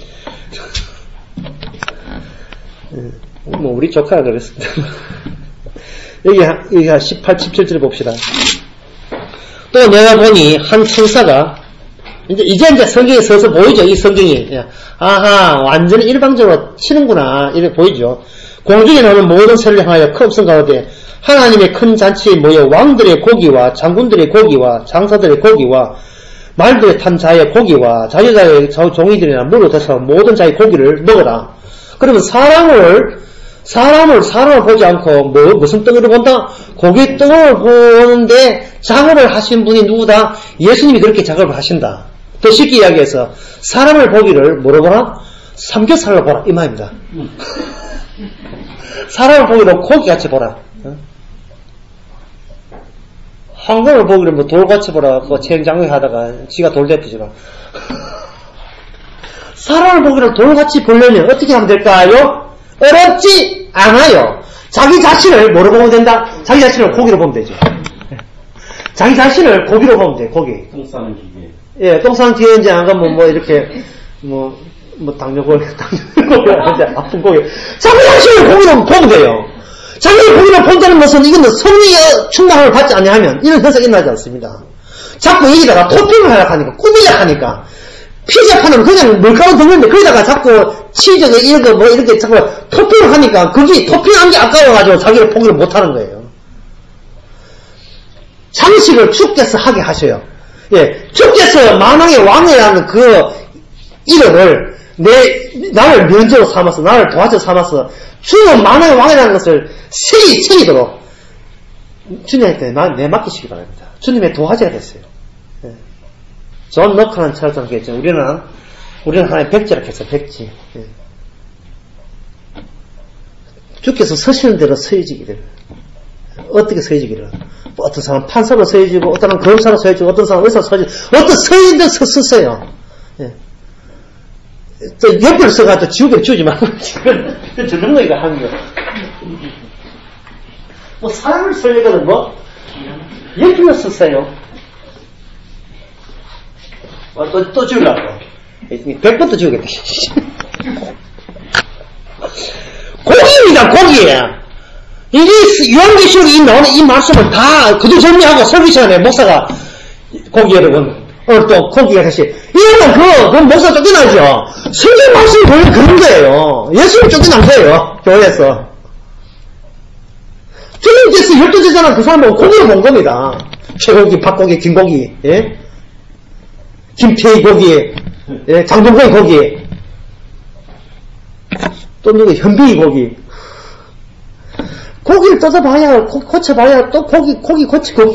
A: 뭐 우리 조카가 그랬습니다. 여기 한 18, 17절 봅시다. 또 내가 보니 한 천사가 이제 성경에 서서 보이죠. 이 성경이. 아하, 완전히 일방적으로 치는구나. 이렇게 보이죠. 공중에 나오는 모든 새를 향하여 큰 음성 가운데 하나님의 큰 잔치에 모여 왕들의 고기와 장군들의 고기와 장사들의 고기와 말들의 탄 자의 고기와 자유자의 종이들이나 물로 대서 모든 자의 고기를 먹어라. 그러면 사람을 보지 않고 무슨 떡을 본다? 고기 떡을 보는데 작업을 하신 분이 누구다? 예수님이 그렇게 작업을 하신다. 더 쉽게 이야기해서 사람을 보기를 뭐로 보라? 삼겹살로 보라 이 말입니다. 사람을 보기를 고기같이 보라. 황금을 보기를 뭐 돌같이 보라. 체행장외 하다가 지가 돌 대피지만 사람을 보기를 돌같이 보려면 어떻게 하면 될까요? 어렵지 않아요. 자기 자신을 뭐로 보면 된다? 자기 자신을 고기로 보면 되죠. 자기 자신을 고기로 보면 돼. 고기.
B: 똥 싸는 기계.
A: 예, 똥 싸는 기계 이제 안 가면 뭐 이렇게 당뇨고기 아픈 고기. 자기 자신을 고기로 보면 돼요. 자기를 고기로 본다는 것은 이거는 성령의 충만함을 받지 아니하면 이런 현상이 일어나지 않습니다. 자꾸 여기다가 토핑을 하려고 하니까 꾸미려고 하니까 피자판은 그냥 물가로 덮는데 거기다가 자꾸 치즈 이런 거 뭐 이렇게 자꾸 토핑을 하니까 그게 토핑한 게 아까워가지고 자기를 포기를 못하는 거예요. 장식을 주께서 하게 하셔요. 예, 주께서 만왕의 왕이라는 그 이름을 나를 면제로 삼아서 나를 도와줘 삼아서 주는 만왕의 왕이라는 것을 새기도록 주님한테 내 맡기시기 바랍니다. 주님의 도화제가 됐어요. 예. 존 너크라는 철학자가 했죠. 우리는 하나의 백지라고 했어, 백지. 예. 주께서 서시는 대로 서해지기를. 어떻게 서해지기를. 뭐 어떤 사람은 판사로 서해지고, 어떤 사람은 검사로 서해지고, 어떤 사람은 의사로 서해지고, 어떤 서해진 데 서쓰세요. 예. 또 옆으로 서가지고 지우개를 주지 말고, 그건 전능력이가 하는 거야. 뭐 사람을 설리거든, 뭐. 옆으로 서세요. 또 지우려고. 100번도 지우겠다. 고기입니다, 고기야. 이게 요한계시록에 나오는 이 말씀을 다 그도 정리하고 설교 시간에 목사가 고기 여러분 오늘 또 고기가 다시 이러면 그 목사 쫓겨나죠. 성경 말씀이 원래 그런 거예요. 예수님 쫓겨난 거예요. 교회에서. 주님께서 12제자는 그 사람을 고기를 본 겁니다. 최고기, 박고기, 김고기, 예? 김태희 고기, 예? 장동건이 고기, 또 누구 현빈이 고기. 고기를 뜯어봐야, 고쳐봐야 또 고기 고치고.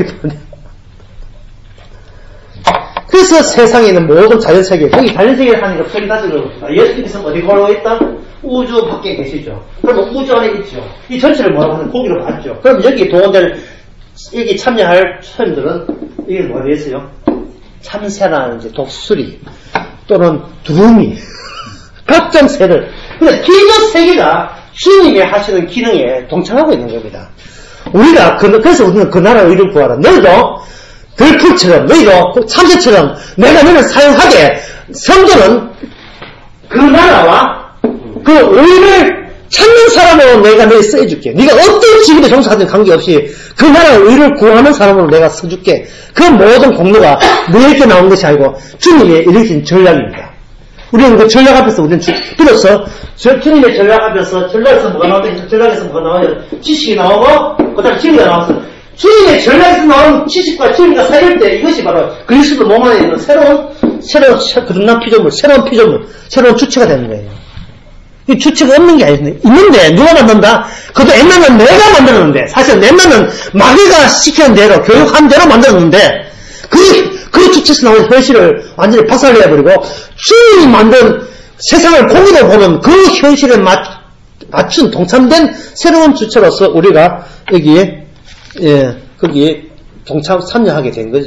A: 그래서 세상에 있는 모든 자연세계, 거기 자연세계를 하니까 소리 나서 그럽니다. 예수님께서 어디 걸어 있다? 우주 밖에 계시죠. 그럼 우주 안에 있죠. 이 전체를 뭐라고 하는 고기로 봤죠. 그럼 여기 동원될, 여기 참여할 사람들은, 이게 뭐라 했어요? 참새나 이제 독수리, 또는 두루미, 각종 새를. 근데 기존 세계가 주님이 하시는 기능에 동참하고 있는 겁니다. 우리가, 그래서 우리는 그 나라 의를 구하라. 너희도 들풀처럼, 너희도 참새처럼 내가 너를 사용하게 성도는 그 나라와 그 의를 찾는 사람으로 내가 너희 써줄게. 네가 어떤 직업에 종사하든 관계없이 그 나라의 의를 구하는 사람으로 내가 써줄게. 그 모든 공로가 너에게 나온 것이 아니고 주님이 일으킨 전략입니다. 우리는 그 전략 앞에서 우리는 비로소 주님의 전략 앞에서 전략에서 뭐가 나오는데 전략에서 뭐가 나와요? 지식이 나오고 그다음에 진리가 나와서 주님의 전략에서 나오는 지식과 진리가 사귈 때 이것이 바로 그리스도 몸 안에 있는 새로운 거듭난 피조물, 새로운 피조물, 새로운 주체가 되는 거예요. 이 주체가 없는 게 아닌데 있는데 누가 만든다? 그것도 옛날에는 내가 만들었는데 사실 옛날에는 마귀가 시키는 대로 교육한 대로 만들었는데 그 주체에서 나오는 현실을 완전히 박살내버리고 주님이 만든 세상을 공의로 보는 그 현실에 맞춘 동참된 새로운 주체로서 우리가 여기에 거기에 참여하게 된 거죠.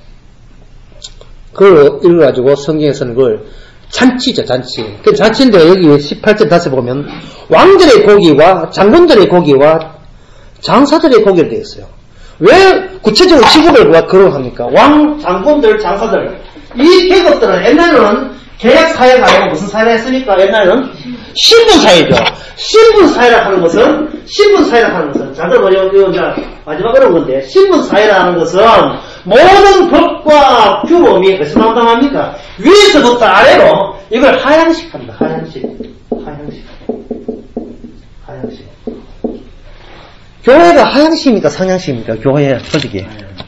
A: 그걸 읽어가지고 성경에서는 그걸 잔치죠, 잔치. 그 잔치인데 여기 18절 다시 보면 왕들의 고기와 장군들의 고기와 장사들의 고기를 되어 있어요. 왜 구체적으로 직업을 거론합니까? 왕, 장군들, 장사들. 이 계급들은 옛날에는 계약 사회가 아니고 무슨 사회라 했습니까? 옛날에는 신분 사회죠. 신분 사회라 하는 것은 자, 그럼 이제 마지막 어려운 건데, 신분 사회라 하는 것은 모든 법과 규범이 어디서 나온다고 위에서부터 아래로 이걸 하향식합니다. 하향식. 교회가 하향식입니까? 상향식입니까? 교회 솔직히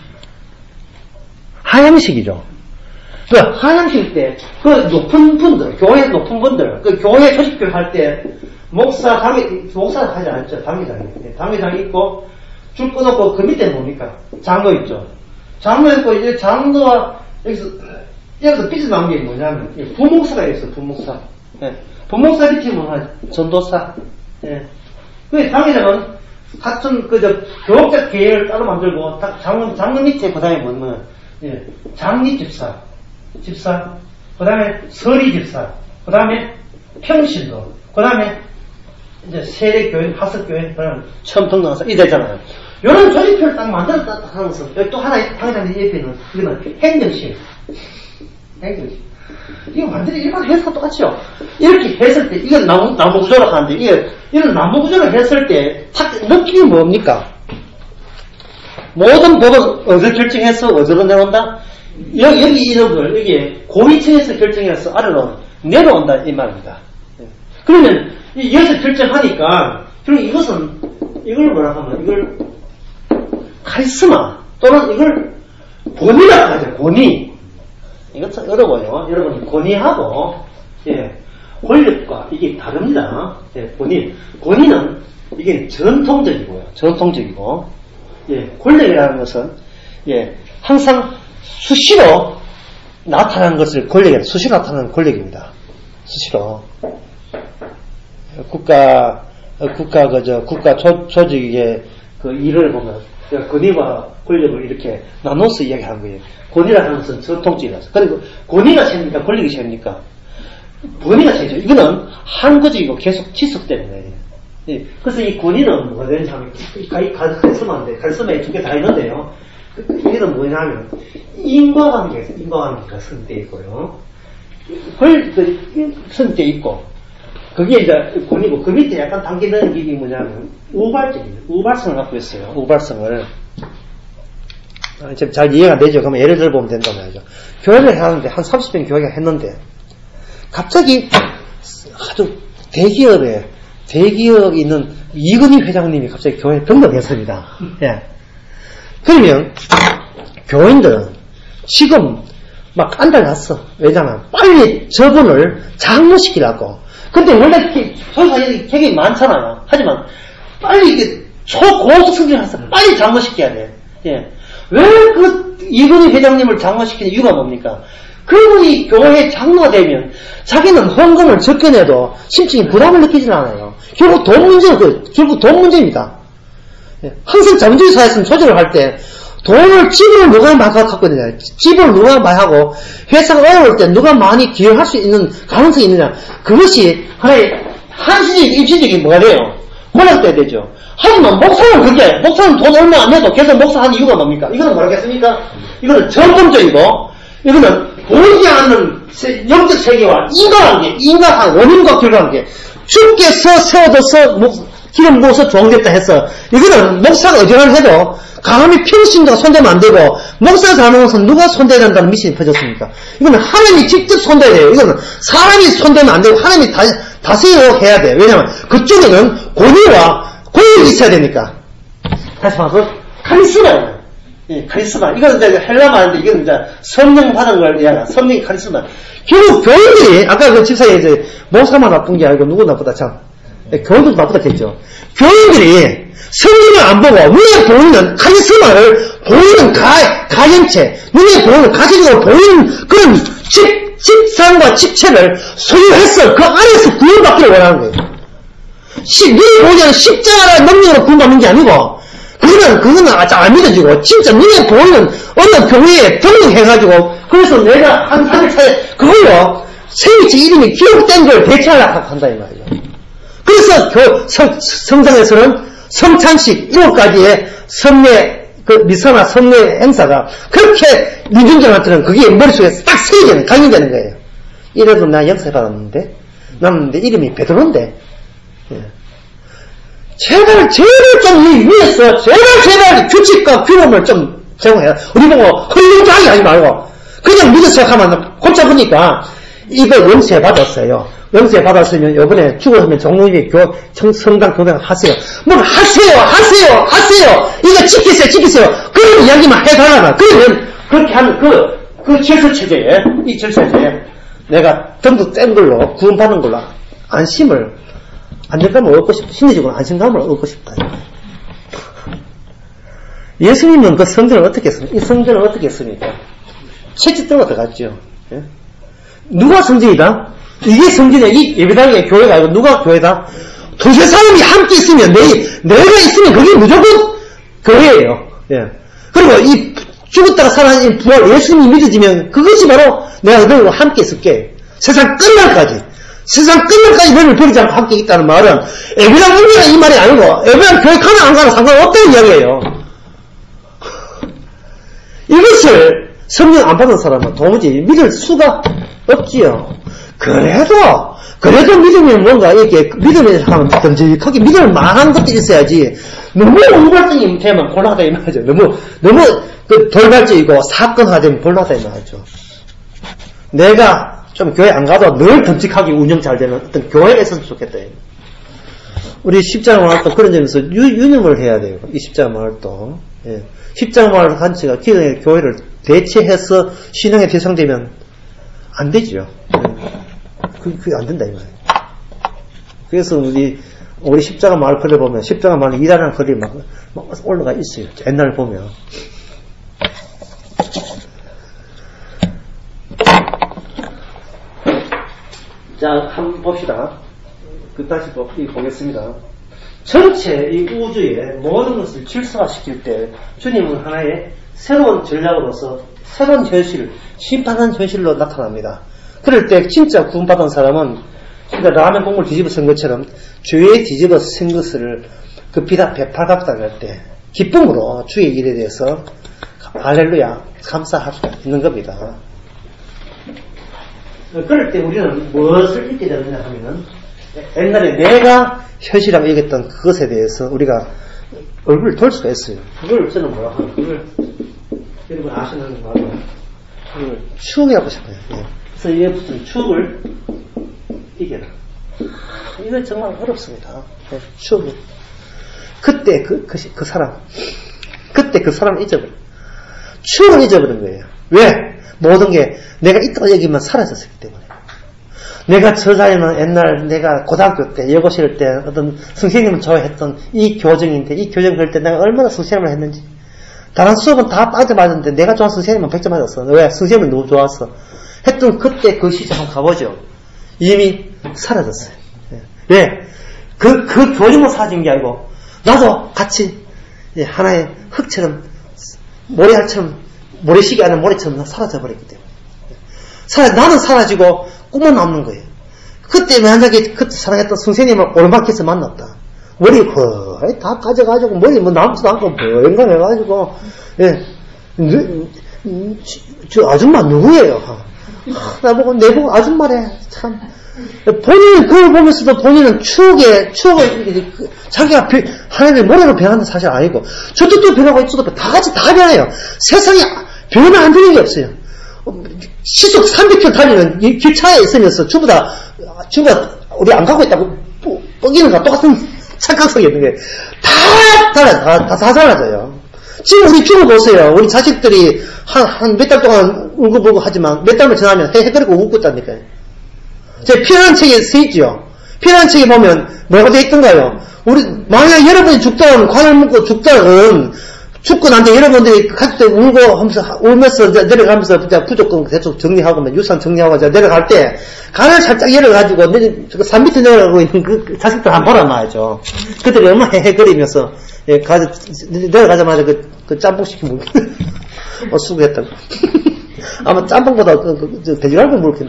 A: 하향식이죠. 그 하향식 때 그 높은 분들, 교회 높은 분들, 그 교회 조직교육 할 때 목사 하지 않죠. 당회장이 있고 줄 끊었고 그 밑에 뭡니까? 장로 있죠. 장로 있고 이제 장로와 여기서 삐져나온 게 뭐냐면 부목사가 있어요. 부목사. 부목사 밑에 뭐냐? 전도사. 그 당회장은 같은 교육적 계획을 따로 만들고 장로 밑에 그다음에 뭐냐면 장립 집사, 그다음에 서리 집사, 그다음에 평신도, 그다음에 이제 세례 교인, 하석 교인, 그다음 처음 등록해서 이랬잖아요. 이런 조직표를 딱 만들었다 하는 것은 또 하나의 당장의 옆에는 이거는 행정실. 이거 완전히 일반 회사가 똑같죠. 이렇게 했을 때 이건 나무 구조라고 하는데 이런 나무 구조를 했을 때 느낌이 뭡니까? 모든 법은 어디서 결정해서 어디로 내려온다? 여기 이름들 여기 고위층에서 결정해서 아래로 내려온다 이 말입니다. 그러면 여기서 결정하니까 그럼 이걸 뭐라 하면 이걸 카리스마 또는 이걸 권위라고 하죠. 권위. 이건 참 어려워요. 여러분 권위하고 권력과 이게 다릅니다. 권위는 이게 전통적이고 권력이라는 것은 항상 수시로 나타난 것을 권력이 수시로 나타나는 권력입니다. 수시로. 국가 조직의 그 일을 보면, 권위와 권력을 이렇게 나눠서 이야기하는 거예요. 권위라 하는 것은 전통적이라서. 그리고 권위가 셉니까? 권력이 셉니까? 권위가 셉죠. 이거는 한거적이고 계속 지속되는 거예요. 예. 그래서 이 권위는 뭐가 되냐면, 카리스마인데, 카리스마에 두 개 다 있는데요. 이거는 뭐냐면, 인과관계가 선택되어 있고요. 선택되어 있고, 그게 이제 권위고, 그 밑에 약간 당기는 게 뭐냐면, 우발성을 갖고 있어요. 우발성을. 지금 잘 이해가 되죠? 그러면 예를 들어보면 된단 말이죠. 교회를 하는데, 한 30년 교회가 했는데, 갑자기 아주 대기업에 있는 이근희 회장님이 갑자기 교회에 변경했습니다. 예. 그러면, 교인들은 지금 막 안달났어. 왜냐면, 빨리 저분을 장로시키라고. 근데 원래 교회가 되게 많잖아요. 하지만, 빨리 이게 초고속 승진해서 빨리 장로시켜야 돼. 예. 왜 이근희 회장님을 장로시키는 이유가 뭡니까? 그분이 교회 장로가 되면 자기는 헌금을 적게 내도 심증이 부담을 느끼질 않아요. 결국 돈 문제입니다. 예. 항상 자본주의 사회에서는 조직을 할 때 집을 누가 많이 갖고 있느냐, 집을 누가 많이 하고, 회사가 어려울 때 누가 많이 기여할 수 있는 가능성이 있느냐, 그것이 하나의 한시적인, 입시적인 뭐가 돼요? 몰락돼야 되죠. 하지만 목사는 돈 얼마 안 내도 계속 목사하는 이유가 뭡니까? 이거는 뭐라겠습니까? 이거는 전통적이고, 이거는 보이지 않는 영적 세계와 인간한 원인과 결과관계, 주께서 세워둬서 기름 부어서 조항됐다 해서, 이거는 목사가 의존을 해도 강함이 평신도가 손대면 안 되고, 목사가 하는 것은 누가 손대야 된다는 미신이 퍼졌습니까? 이거는 하나님이 직접 손대야 돼요. 이거는 사람이 손대면 안 되고, 하나님이 다스려 해야 돼요. 왜냐면 그쪽에는 권력이 있어야 되니까. 다시 말해서, 카리스마예요. 예, 카리스마. 이거는 이제 헬라 말인데, 이거는 이제 성령 받은 걸 이야기하는 성령의 카리스마. 결국 교인들이, 아까 그 집사에 이제 목사만 나쁜 게 아니고 누구 나쁘다, 참. 교인들도 나쁘다 했죠. 교인들이 성령을 안 보고 눈에 보이는 카리스마를 보이는 가연체, 눈에 보이는 가시적으로 보이는 그런 집상과 집체를 소유해서 그 안에서 구원받기를 원하는 거예요. 눈에 보이지 않는 십자가라는 능력으로 구원받는 게 아니고, 그거는 안 믿어지고, 진짜 눈에 보이는 어느 교회에 등록해가지고, 그래서 내가 한 3일차에 그걸로 생일체 이름이 기록된 걸 대체하려고 한다, 이 말이죠. 그래서 성장에서는 성찬식 7가지의 성례, 미사나 성례 행사가 그렇게 민중들한테는 그게 머릿속에 딱 새겨지는, 강요되는 거예요. 이래도 나 역사 받았는데, 남는데 이름이 베드로인데, 예. 제발 좀 위에서, 제발 규칙과 규범을 좀 제공해라. 우리 보고 헐렁하게 하지 말고, 그냥 믿어 시작하면 골치 아프니까, 이거 영세 받았어요. 영세 받았으면 요번에 죽었으면 종로에 성당 교장 하세요. 뭐 하세요. 이거 지키세요. 그런 이야기만 해달라나. 그러면 그렇게 하는 그 질서체제에, 이 질서체제에 내가 등도 뗀 걸로 구원받는 걸로 안정감을 얻고 싶다. 심리적으로 안정감을 얻고 싶다. 예수님은 그 성전을 어떻게 했습니까? 이 성전을 어떻게 했습니까? 채찍들고 들어갔죠. 예? 누가 성전이다? 이게 성전이야. 이 예배당의 교회가 아니고 누가 교회다? 두세 사람이 함께 있으면, 내가 있으면 그게 무조건 교회예요. 예. 그리고 이 죽었다가 살아난 부활 예수님이 믿어지면 그것이 바로 내가 너희와 함께 있을게. 세상 끝날까지 너희를 버리지 않고 함께 있다는 말은 예배당 운명이 이 말이 아니고 예배당 교회 가나 안 가나 상관없다는 이야기예요. 이것을 성령 안 받은 사람은 도무지 믿을 수가 없지요. 그래도 믿으면 뭔가 이렇게 믿음에 하면 듬직하게 믿을 만한 것도 있어야지. 너무 우발적이 되면 곤란하다 이 말이죠. 너무 돌발적이고 사건화되면 곤란하다 이 말이죠. 내가 좀 교회 안 가도 늘 듬직하게 운영 잘 되는 어떤 교회가 있었으면 좋겠다. 우리 십자가 마을도 그런 점에서 유념을 해야 돼요. 이 십자가 마을도. 예. 십자가 마을 단체가 기존의 교회를 대체해서 신앙의 대상되면 안 되죠. 그게 안 된다, 이 말이에요. 그래서 우리 십자가 마을 거리 보면, 십자가 마을 일하는 거리 막 올라가 있어요. 옛날 보면. 자, 한번 봅시다. 다시 보겠습니다. 전체 이 우주의 모든 것을 질서화시킬 때 주님은 하나의 새로운 전략으로서 새로운 현실, 심판한 현실로 나타납니다. 그럴 때 진짜 구원받은 사람은 진짜 라면 국물 뒤집어 쓴 것처럼 죄에 뒤집어 쓴 것을 그 비다 배팔각당할 때 기쁨으로 주의 일에 대해서 할렐루야 감사할 수 있는 겁니다. 그럴 때 우리는 무엇을 잊게 되느냐 하면은 옛날에 내가 현실이라고 얘기했던 그것에 대해서 우리가 얼굴을 돌 수가 있어요. 그걸 저는 뭐라 하나 그걸 여러분 아시는 거 말고 그걸 추억이라고 싶어요. 예. 그래서 이에 붙은 추억을 이겨라. 이건 정말 어렵습니다. 예. 추억이 그때 그 사람 그때 그 사람을 잊어버려. 추억을 잊어버린 거예요. 왜? 모든 게 내가 있다고 얘기만 사라졌기 때문에. 내가 저 자리는 옛날 내가 고등학교 때 여고실 때 어떤 선생님을 좋아했던 이 교정인데 이 교정 그럴 때 내가 얼마나 선생님을 했는지 다른 수업은 다 빠져맞았는데 내가 좋아하는 선생님은 100점 맞았어. 왜? 선생님은 너무 좋았어. 했던 그때 그 시절 한번 가보죠. 이미 사라졌어요. 왜? 그 교정만 사라진 게 아니고 나도 같이 하나의 흙처럼 모래알처럼 모래시계 안에 모래처럼 사라져버렸기 때문에 나는 사라지고 꿈은 남는 거예요. 그때 만약에 그때 사랑했던 선생님을 오르막에서 만났다. 머리 거의 다 가져가지고 머리 뭐 남지도 않고 뭐인가 해가지고 저 아줌마 누구예요? 나보고 내보고 아줌마래. 참 본인이 그걸 보면서도 본인은 추억을 자기가 하나님의 모래로 변하는 사실 아니고 저쪽도 변하고 이쪽도 다 같이 다 변해요. 세상에 변화 안 되는 게 없어요. 시속 300km 달리는 기차에 있으면서 전부 다 우리 안 가고 있다고 뻐기는 거 똑같은 착각성이 있는 거예요. 다 사라져요. 지금 우리 죽어보세요. 우리 자식들이 한 몇 달 동안 울고불고 하지만 몇 달만 지나면 헤헤거리고 웃고 있다니까요. 제 피라는 책에 쓰있죠. 피라는 책에 보면 뭐가 돼 있던가요? 우리 만약 여러분이 죽다는 관을 묻고 죽다는 죽고 난 뒤에 여러분들이 가족들 울면서 내려가면서 부족금 대충 정리하고 유산 정리하고 내려갈 때 간을 살짝 열어가지고 산 밑에 내려가고 있는 그 자식들 한번 보란 말이죠. 그들이 얼마나 헤헤거리면서 내려가자마자 그 짬뽕 시키면 수고했다. 아마 짬뽕보다 돼지갈비 물겠네.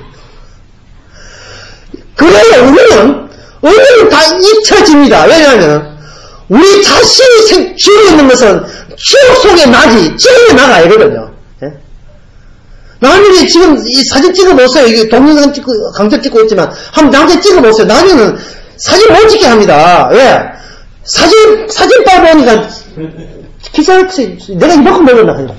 A: 그래야 우리는 다 잊혀집니다. 왜냐하면 우리 자신이 지고 있는 것은 추억 속에 나지 지금에 나가 이거든요. 예? 나중에 지금 이 사진 찍어보세요. 이게 동영상 찍고 강좌 찍고 있지만 한번 나중에 찍어보세요. 나중에는 사진 못 찍게 합니다. 왜? 사진 봐보니까 기사를 내가 이만큼 먹었나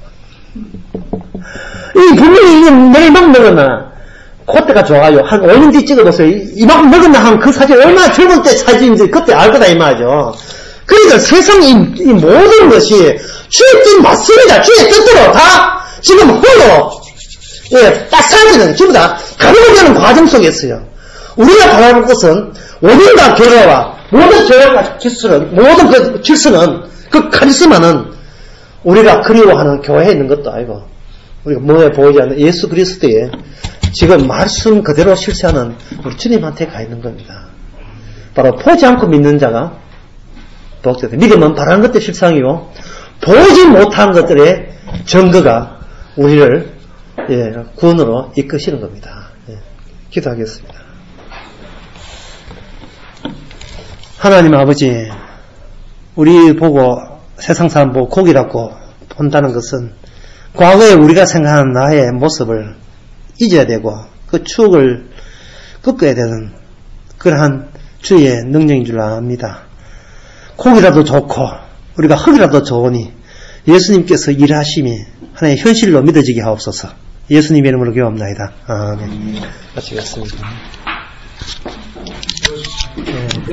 A: 분명히 내가 이만큼 먹었나 그때가 좋아요. 한 5년 뒤 찍어보세요. 이만큼 먹었나 하면 그 사진 얼마나 젊은 때 사진인지 그때 알 거다 이 말이죠. 그러니까 세상에 이 모든 것이 주의 뜻 맞습니다. 주의 뜻대로 다 지금 홀로 딱 사라지는 전부 다 가능하는 과정 속에 있어요. 우리가 바라볼 것은 원인과 결과와 모든 결과와 질서는 모든 그 질서는 그 카리스마는 우리가 그리워하는 교회에 있는 것도 아니고 우리가 뭐에 보이지 않는 예수 그리스도의 지금 말씀 그대로 실체하는 우리 주님한테 가 있는 겁니다. 바로 보지 않고 믿는 자가 복되다. 믿음은 바라는 것들의 실상이요 보지 못한 것들의 증거가 우리를 구원으로 이끄시는 겁니다. 기도하겠습니다. 하나님 아버지, 우리 보고 세상 사람 보고 고기라고 본다는 것은 과거에 우리가 생각하는 나의 모습을 잊어야 되고 그 추억을 꺾어야 되는 그러한 주의 능력인 줄 압니다. 고기라도 좋고 우리가 흙이라도 좋으니 예수님께서 일하심이 하나의 현실로 믿어지게 하옵소서. 예수님의 이름으로 기도합나이다. 아멘. 마치겠습니다.